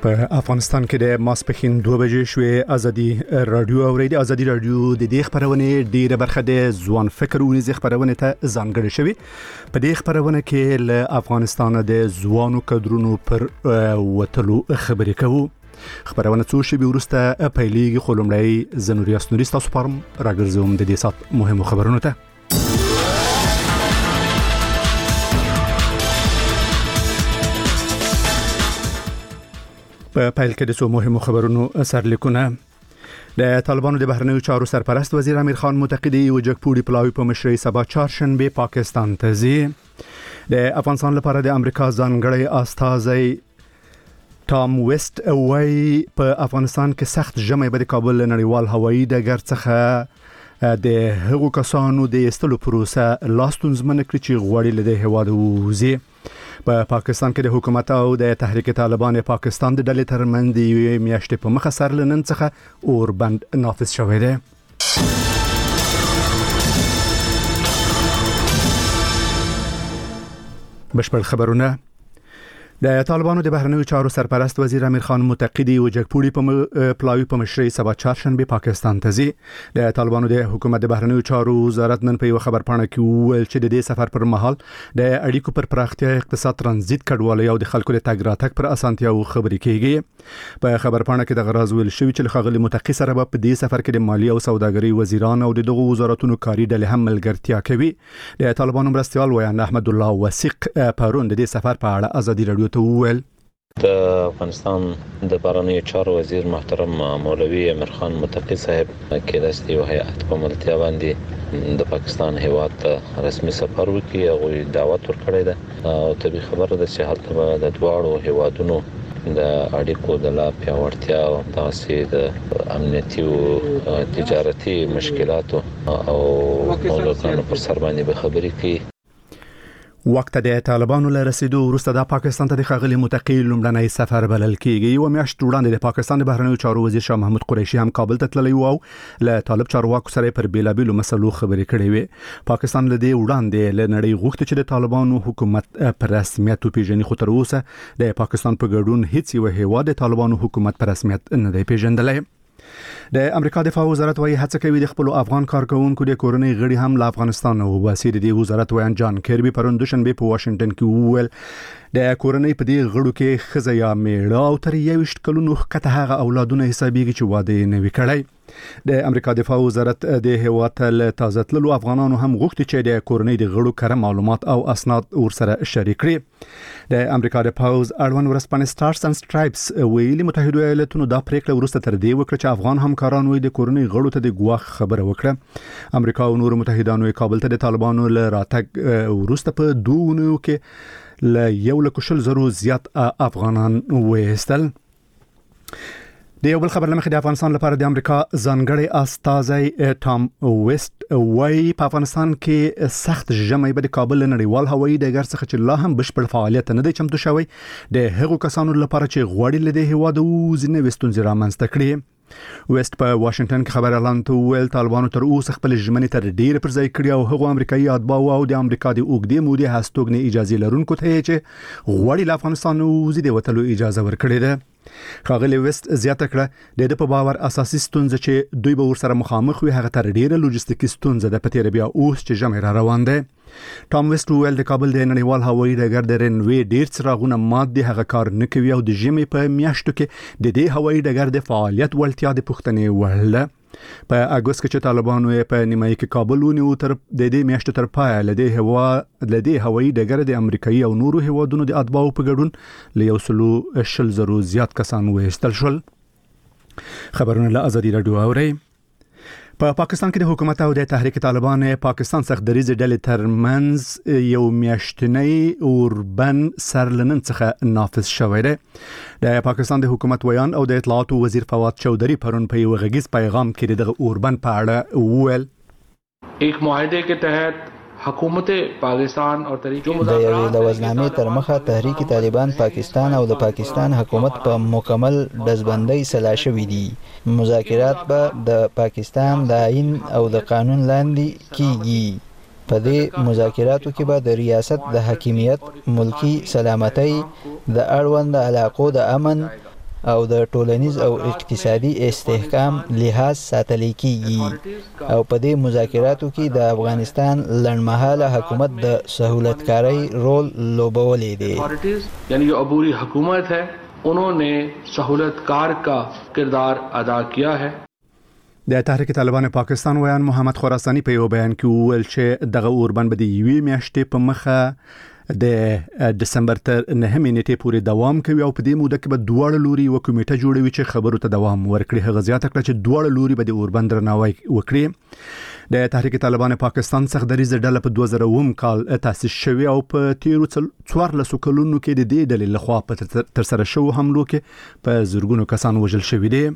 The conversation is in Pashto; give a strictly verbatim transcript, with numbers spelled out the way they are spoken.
په افغانستان کې د ماسپښین دوه بجې شوې ازادي رادیو اورید ازادي رادیو د دې خبرونه ډیره برخه د ځوان فکر او نيزي خبرونه ته ځانګړې شوی. په دې خبرونه کې له افغانستان د ځوانو کډرونو پر وټلو خبرې کوو. خبرونه څو شی ورسته پیلېږي خلمړی زنوریاس نوري تاسو پرم راګرځوم د دې سات مهمو خبرونو ته. په پیل کې د څو مهمو خبرونو سرلیکونه. د طالبانو د بهرنیو چارو سرپرست وزیر امیر خان متقدی او جګپوړي پلاوی په مشرۍ سبا چهارشنبه پاکستان ته ځي. د افغانستان لپاره د امریکا ځانګړی استازی ټام ویسټ وايي په افغانستان کې سخت ژمی به د کابل نړیوال هوایي ډګر څخه د هغو کسانو د ایستلو پروسه لاستونزمن کړي چې غواړي له هیواد ووځي. په پاکستان کې د حکومت او د تحریک طالبان پاکستان د ډلې ترمنځ د یوې میاشتې په مخه سر لنن څخه اوربند نافذ شوی دی. بشپړ خبرونه. د طالبانو د بهرنیو چارو سرپرست وزیر امیر خان متقدی او جګپوړي په پلاوی په مشرۍ سبا چهارشنبه پاکستان ته ځي. د طالبانو د حکومت د بهرنیو چارو وزارت نن په یو خبرپاڼه کې ویل چې د دې سفر پر مهال د اړیکو پر پراختیا، اقتصاد، ترانزیت، کډوالۍ او د خلکو د تګ راتګ پر اسانتیاو خبرې کیږي. په خبرپاڼه کې د غراض ویل شوی چې خغلی متقی سره په دې سفر کې د مالی او سوداګرۍ وزیران او د دغو وزارتونو کاری ډلې هم ملګرتیا کوي. د طالبانو مرستيال ویان احمد الله وثیق پرون د دې سفر په اړه ازادي رادیو ته وویل. د افغانستان د بهرنیو چارو وزیر محترم مولوی امیر خان متقی صاحب کې د یو هیئت په ملتیا باندې د پاکستان هیواد ته رسمي سفر وکړي او دعوت ورکړی ده او طبي خبره د صحت د دواړو هیوادونو د اړیکو د لا پیاوړتیا او تاسې د امنیتي او تجارتي مشکلاتو او موضوعاتو پر سر باندې به خبرې کوي. وخت د طالبانو له رسیدو وروسته د پاکستان ته د خغلی متقی لومړنی سفر بلل کیږي. یو میاشت وړاندې د پاکستان د بهرنیو چارو وزیر شاه محمود قریشي هم کابل ته تللی و او له طالب چارواکو سره پر بیلابیلو مسلو خبرې کړې وې. پاکستان له دې وړاندې له نړۍ غوښتي چې د طالبانو حکومت پر رسمیت وپیژني، خو تر اوسه د پاکستان په ګډون هیڅ یو هیواد د طالبانو حکومت پر رسمیت نه دی پیژندلی. د امریکا دفاع وزارت وايي هڅه کوي د خپل افغان کارکونکو د کورنۍ غړي هم له افغانستان وباسي. د وزارت ویان جان کیربي پرون دوشنبه په واشنگټن کې وویل د کورنۍ په دې غړو کې ښځه یا میړه او تر یویشت کلونو ښکته هغه اولادونه حسابيږي چې واده نه وکړي. د امریکا دفاع وزارت د هیواد له تازه تللو افغانانو هم غوښتي چې د کورنۍ د غړو کره معلومات او اسناد ورسره شریک کړي. د امریکا د پاوز اړوند ورسپانې سټارز اند سټرایپس ویلي متحده ایالاتونو دا پریکړه ورسته تر دې وکړه چې افغان همکارانو د کورنۍ غړو ته د ګواښ خبره وکړه. امریکا او نور متحدانو کابل ته د طالبانو له راتګ ورسته په دوه نو کې له یو لک شل زرو زیات افغانان وېستل. د یو بل خبر لمخې د افغانستان لپاره د امریکا ځانګړی استازی ټام ویسټ وايي په افغانستان کې سخت ژمی به د کابل نړیوال هوایي ډګر څخه چې لا هم بشپړ فعالیت نه دی چمتو شوی د هغو کسانو لپاره چې غواړي له هیواد وځي نوې ستونزې رامنځته کړي. ویسټ په واشنگټن کې خبر اعلان ته ویل طالبانو تر اوسه خپل ژمنې تر ډیره پر ځای کړې او هغو امریکایي اتباع او د امریکا د اوږدې مودې هستوګنې اجازه لرونکو ته چې غواړي له افغانستان وځي د وټلو اجازه ورکړي ده. خاغلی ویسټ زیاته کړه د په باور اساسي ستونزه چې دوی به ورسره مخامخ وي هغه تر ډیره لوجستیکي ستونزه ده په تیر بیا اوس چې ژمی را روان ده. ټام ویسټ ویل د کابل د نړیوال هوایي ډګر د رنوي ډیر څراغونه مات دي، هغه کار نه کوي او د ژمي په میاشتو کې د دې هوایي ډګر د فعالیت وړتیا د پښتنې وړل. په اګوست کې چې طالبانو په نیمایي کې کابل ونیو تر د دې میاشتې تر پای لدې هوا لدې هوایي ډګر د امریکایي او نورو هیوادونو د اتباعو په ګډون له یو سلو شل زرو زیات کسان وېستل شول. خبرونه له ازادي رادیو اوري. په پا پاکستان کې د حکومت او د تحریک طالبان پاکستان څخه دریځ ډلې ترمنځ یو میاشتنی اوربن سرلنن څخه نافذ شوی دی. د پاکستان د حکومت ویان او د اطلاعات وزیر فواد چودھری پرون په یو غږیز پیغام کې دغه اوربن په اړه وویل. ایک معاهده के तहत حکومت پاکستان او طریقې د یوې لوزنامې تر مخه تحریک طالبان پاکستان او د پاکستان حکومت په مکمل دزبندۍ سلا شوې دي. مذاکرات به د پاکستان د آئین او د قانون لاندې کیږي. په دې مذاکراتو کې به د ریاست د حاکمیت، ملکی سلامتۍ، د اړوند علاقو د امن او د ټولنیز او اقتصادي استحکام لحاظ ساتل کیږي او په دې مذاکراتو کې د افغانستان لړمحاله حکومت د سہولتکاری رول لوبولې دی. یعنی جو عبوری حکومت ہے انہوں نے سہولتکار کا کردار ادا کیا ہے. د تحریک طالبان پاکستان ویان محمد خراسانی په یو بیان کې وویل چې دغه اوربند به د یوې میاشتې په مخه د دسمبر تر نهمې نیټې پورې دوام کوي او په دې موده کې به دواړه لوري یو کمیټه جوړوي چې خبرو ته دوام ورکړي. هغه زیاته کړه چې دواړه لوري به د اوربند درناوی وکړي. د تحریک طالبان پاکستان څخه دریزه ډله په دوه زره اووه کال تاسیس شوی او په تیرو څوارلسو کلونو کې د دې ډلې لخوا په تر سره شوو حملو کې په زرګونو کسان وژل شوي دي.